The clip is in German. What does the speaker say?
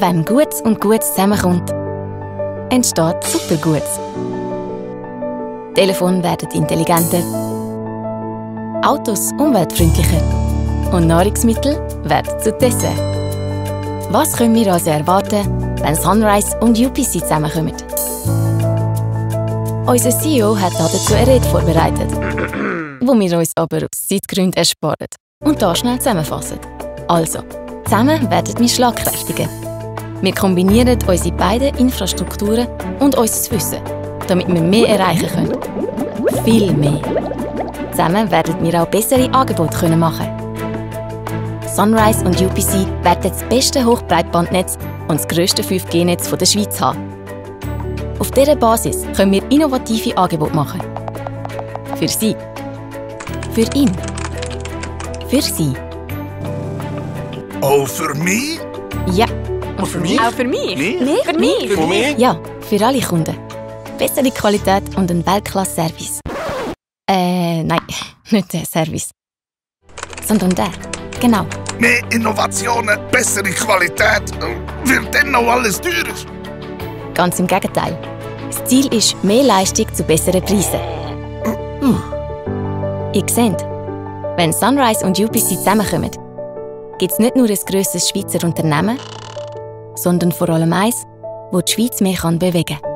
Wenn Gutes und Gutes zusammenkommt, entsteht Supergutes. Telefone werden intelligenter, Autos umweltfreundlicher und Nahrungsmittel werden zu Dessert. Was können wir also erwarten, wenn Sunrise und UPC zusammenkommen? Unser CEO hat dazu eine Rede vorbereitet, wo wir uns aber aus Zeitgründen ersparen und hier schnell zusammenfassen. Also, zusammen werden wir schlagkräftiger. Wir kombinieren unsere beiden Infrastrukturen und unser Wissen, damit wir mehr erreichen können. Viel mehr. Zusammen werden wir auch bessere Angebote machen. Sunrise und UPC werden das beste Hochbreitbandnetz und das grösste 5G-Netz der Schweiz haben. Auf dieser Basis können wir innovative Angebote machen. Für Sie. Für ihn. Für Sie. Auch für mich? Ja. Und für mich? Auch für mich? Mich? Für mich? Für mich? Ja, für alle Kunden. Bessere Qualität und ein Weltklasse-Service. Nein, nicht der Service. Sondern der. Genau. Mehr Innovationen, bessere Qualität. Wird dann noch alles teurer? Ganz im Gegenteil. Das Ziel ist mehr Leistung zu besseren Preisen. Ihr seht, wenn Sunrise und UPC zusammenkommen, gibt es nicht nur ein grosses Schweizer Unternehmen, sondern vor allem eins, das die Schweiz mehr bewegen kann.